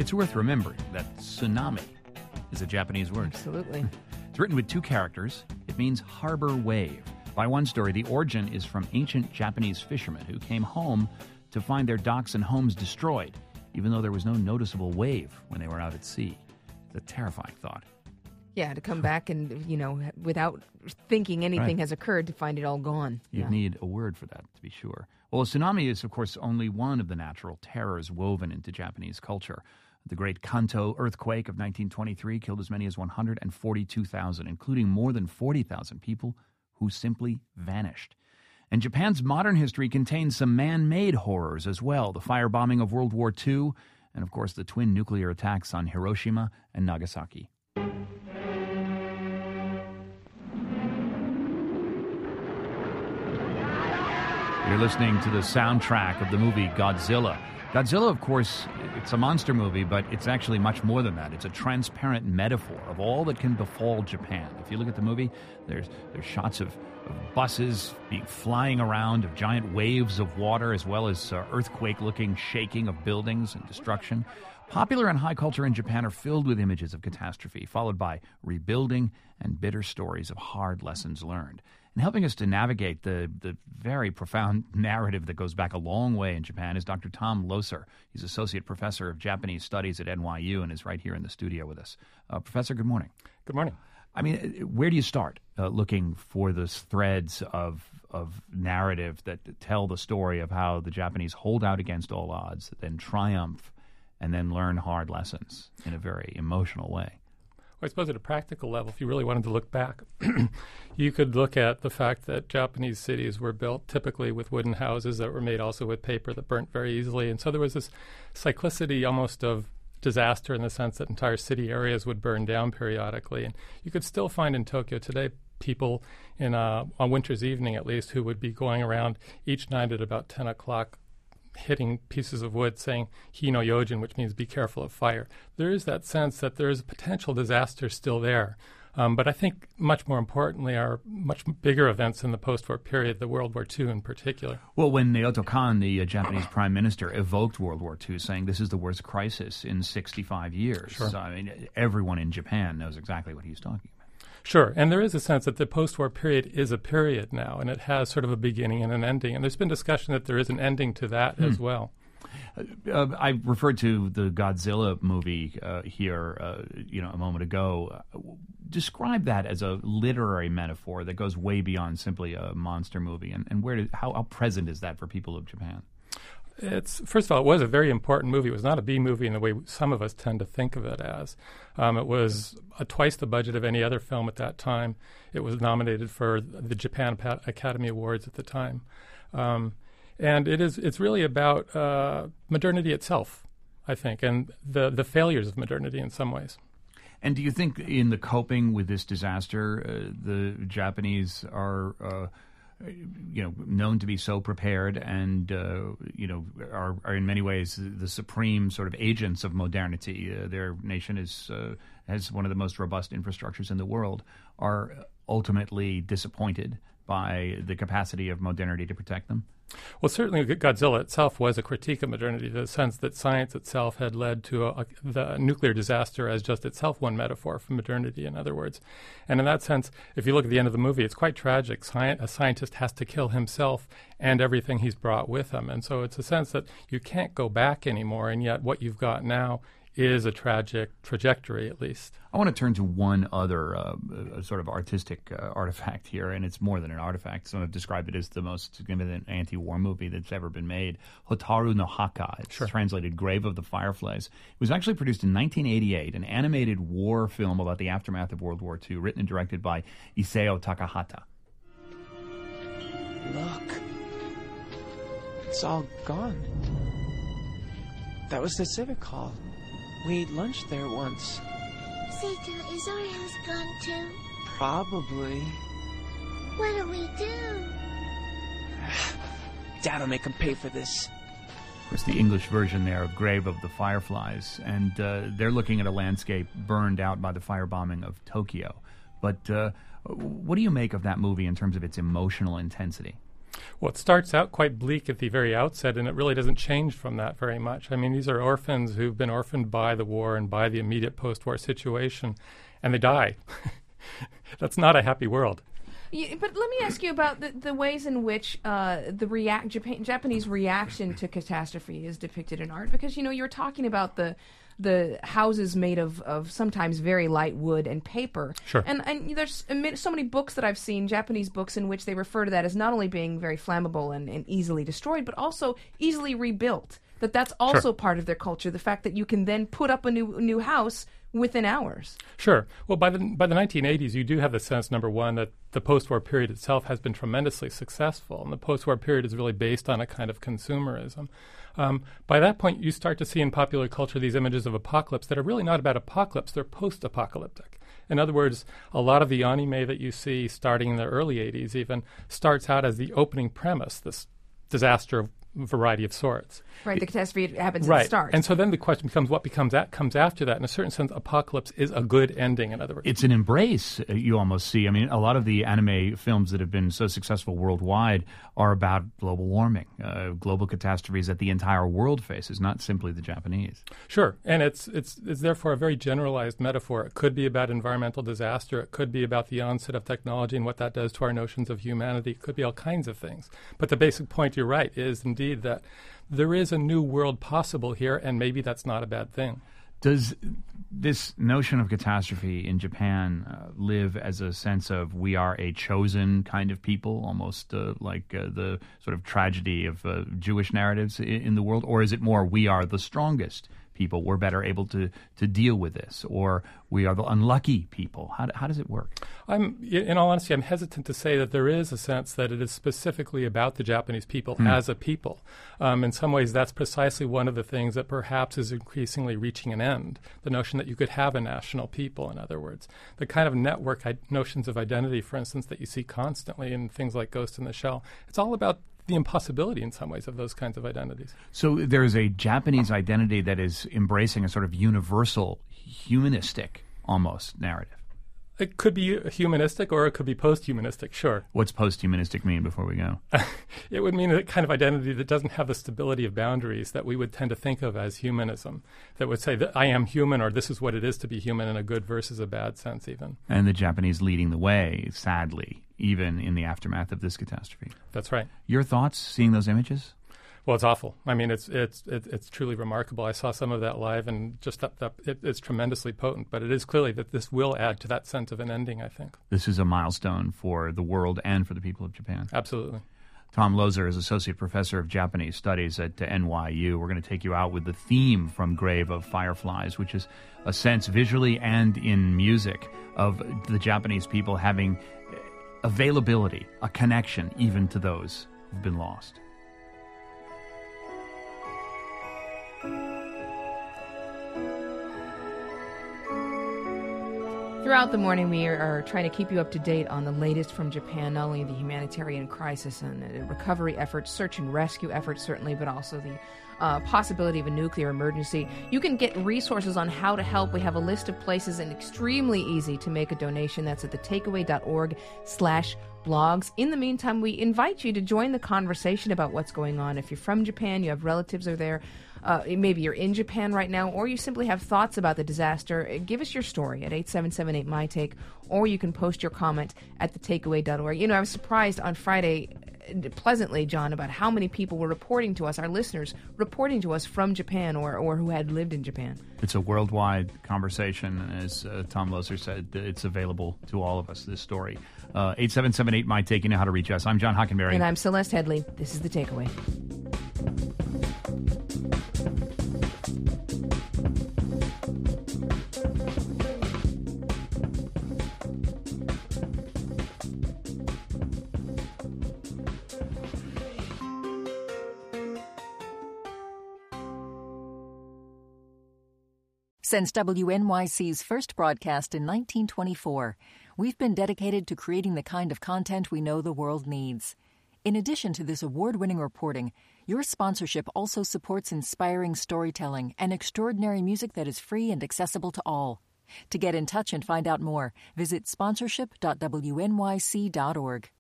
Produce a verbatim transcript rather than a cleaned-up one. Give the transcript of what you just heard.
It's worth remembering that tsunami is a Japanese word. Absolutely. It's written with two characters. It means harbor wave. By one story, the origin is from ancient Japanese fishermen who came home to find their docks and homes destroyed, even though there was no noticeable wave when they were out at sea. It's a terrifying thought. Yeah, to come back and, you know, without thinking anything Right. has occurred, to find it all gone. You'd Yeah. need a word for that, to be sure. Well, a tsunami is, of course, only one of the natural terrors woven into Japanese culture. The Great Kanto earthquake of nineteen twenty-three killed as many as one hundred forty-two thousand, including more than forty thousand people who simply vanished. And Japan's modern history contains some man-made horrors as well. The firebombing of World War Two, and, of course, the twin nuclear attacks on Hiroshima and Nagasaki. You're listening to the soundtrack of the movie Godzilla. Godzilla, of course, it's a monster movie, but it's actually much more than that. It's a transparent metaphor of all that can befall Japan. If you look at the movie, there's there's shots of, of buses being flying around, of giant waves of water, as well as uh, earthquake-looking shaking of buildings and destruction. Popular and high culture in Japan are filled with images of catastrophe, followed by rebuilding and bitter stories of hard lessons learned. And helping us to navigate the, the very profound narrative that goes back a long way in Japan is Doctor Tom Loser. He's Associate Professor of Japanese Studies at N Y U and is right here in the studio with us. Uh, Professor, good morning. Good morning. I mean, where do you start uh, looking for those threads of of narrative that tell the story of how the Japanese hold out against all odds, then triumph, and then learn hard lessons in a very emotional way? Well, I suppose at a practical level, if you really wanted to look back, you could look at the fact that Japanese cities were built typically with wooden houses that were made also with paper that burnt very easily. And so there was this cyclicity almost of disaster in the sense that entire city areas would burn down periodically. And you could still find in Tokyo today people in a, on winter's evening at least who would be going around each night at about ten o'clock hitting pieces of wood saying "Hi no Yojin," which means be careful of fire. There is that sense that there is a potential disaster still there. Um, but I think much more importantly are much bigger events in the post-war period, the World War Two in particular. Well, when Naoto Kan, the uh, Japanese prime minister, evoked World War Two, saying this is the worst crisis in sixty-five years, Sure. so, I mean, everyone in Japan knows exactly what he's talking about. Sure, and there is a sense that the post-war period is a period now, and it has sort of a beginning and an ending. And there's been discussion that there is an ending to that Hmm. as well. Uh, I referred to the Godzilla movie uh, here, uh, you know, a moment ago. Uh, describe that as a literary metaphor that goes way beyond simply a monster movie, and, and where did, how, how present is that for people of Japan? It's first of all, it was a very important movie. It was not a B movie in the way some of us tend to think of it as. Um, it was uh, twice the budget of any other film at that time. It was nominated for the Japan Pa- Academy Awards at the time, um, and it is it's really about uh, modernity itself, I think, and the the failures of modernity in some ways. And do you think in the coping with this disaster, uh, the Japanese are, uh, you know, known to be so prepared and, uh, you know, are, are in many ways the supreme sort of agents of modernity? Uh, their nation is uh, has one of the most robust infrastructures in the world, are ultimately disappointed by the capacity of modernity to protect them? Well, certainly Godzilla itself was a critique of modernity, in the sense that science itself had led to a, a, the nuclear disaster as just itself one metaphor for modernity, in other words. And in that sense, if you look at the end of the movie, it's quite tragic. Sci- a scientist has to kill himself and everything he's brought with him. And so it's a sense that you can't go back anymore, and yet what you've got now is a tragic trajectory, at least. I want to turn to one other uh, uh, sort of artistic uh, artifact here, and it's more than an artifact. Some have described it as the most significant anti-war movie that's ever been made, Hotaru no Haka. It's Sure. translated Grave of the Fireflies. It was actually produced in nineteen eighty-eight, an animated war film about the aftermath of World War Two, written and directed by Isao Takahata. Look. It's all gone. That was the civic hall. We ate lunch there once. Sato, is our house gone too? Probably. What do we do? Dad'll make him pay for this. Of course, the English version there of Grave of the Fireflies, and uh, they're looking at a landscape burned out by the firebombing of Tokyo. But uh, what do you make of that movie in terms of its emotional intensity? Well, it starts out quite bleak at the very outset, and it really doesn't change from that very much. I mean, these are orphans who've been orphaned by the war and by the immediate post-war situation, and they die. That's not a happy world. Yeah, but let me ask you about the, the ways in which uh, the react Japan, Japanese reaction to catastrophe is depicted in art. Because, you know, you're talking about the the houses made of, of sometimes very light wood and paper. Sure. And, and there's so many books that I've seen, Japanese books, in which they refer to that as not only being very flammable and, and easily destroyed, but also easily rebuilt. That that's also Sure. part of their culture, the fact that you can then put up a new new house within hours. Sure. Well, by the by the nineteen eighties, you do have the sense, number one, that the post-war period itself has been tremendously successful, and the post-war period is really based on a kind of consumerism. Um, by that point, you start to see in popular culture these images of apocalypse that are really not about apocalypse, they're post-apocalyptic. In other words, a lot of the anime that you see starting in the early eighties even starts out as the opening premise, this disaster of variety of sorts. Right, the catastrophe happens right. at the start. And so then the question becomes what becomes that comes after that. In a certain sense, apocalypse is a good ending, in other words. It's an embrace, uh, you almost see. I mean, a lot of the anime films that have been so successful worldwide are about global warming, uh, global catastrophes that the entire world faces, not simply the Japanese. Sure. And it's, it's, it's therefore a very generalized metaphor. It could be about environmental disaster. It could be about the onset of technology and what that does to our notions of humanity. It could be all kinds of things. But the basic point, you're right, is indeed that there is a new world possible here, and maybe that's not a bad thing. Does this notion of catastrophe in Japan uh, live as a sense of we are a chosen kind of people, almost uh, like uh, the sort of tragedy of uh, Jewish narratives in, in the world? Or is it more we are the strongest people, we're better able to, to deal with this, or we are the unlucky people? How, how does it work? I'm, in all honesty, I'm hesitant to say that there is a sense that it is specifically about the Japanese people Mm. as a people. Um, in some ways, that's precisely one of the things that perhaps is increasingly reaching an end, the notion that you could have a national people, in other words. The kind of network I- notions of identity, for instance, that you see constantly in things like Ghost in the Shell, it's all about the impossibility in some ways of those kinds of identities. So there is a Japanese identity that is embracing a sort of universal, humanistic almost narrative. It could be humanistic or it could be post-humanistic, sure. What's post-humanistic mean before we go? It would mean a kind of identity that doesn't have the stability of boundaries that we would tend to think of as humanism, that would say that I am human or this is what it is to be human in a good versus a bad sense even. And the Japanese leading the way, sadly, even in the aftermath of this catastrophe. That's right. Your thoughts seeing those images? Well, it's awful. I mean, it's it's it's, it's truly remarkable. I saw some of that live, and just that, that it, it's tremendously potent. But it is clearly that this will add to that sense of an ending, I think. This is a milestone for the world and for the people of Japan. Absolutely. Tom Lozer is Associate Professor of Japanese Studies at uh, N Y U. We're going to take you out with the theme from Grave of Fireflies, which is a sense visually and in music of the Japanese people having availability, a connection even to those who've been lost. Throughout the morning, we are, are trying to keep you up to date on the latest from Japan, not only the humanitarian crisis and the recovery efforts, search and rescue efforts, certainly, but also the uh, possibility of a nuclear emergency. You can get resources on how to help. We have a list of places, and extremely easy to make a donation. That's at thetakeaway.org slash blogs. In the meantime, we invite you to join the conversation about what's going on. If you're from Japan, you have relatives are there, Uh, maybe you're in Japan right now, or you simply have thoughts about the disaster, give us your story at eight seven seven eight my take, or you can post your comment at the takeaway dot org. You know, I was surprised on Friday, pleasantly, John, about how many people were reporting to us, our listeners, reporting to us from Japan or, or who had lived in Japan. It's a worldwide conversation, and as uh, Tom Lozer said, it's available to all of us, this story. Uh, eight seven seven eight my take, you know how to reach us. I'm John Hockenberry. And I'm Celeste Headley. This is The Takeaway. Since W N Y C's first broadcast in nineteen twenty-four, we've been dedicated to creating the kind of content we know the world needs. In addition to this award-winning reporting, your sponsorship also supports inspiring storytelling and extraordinary music that is free and accessible to all. To get in touch and find out more, visit sponsorship dot w n y c dot org.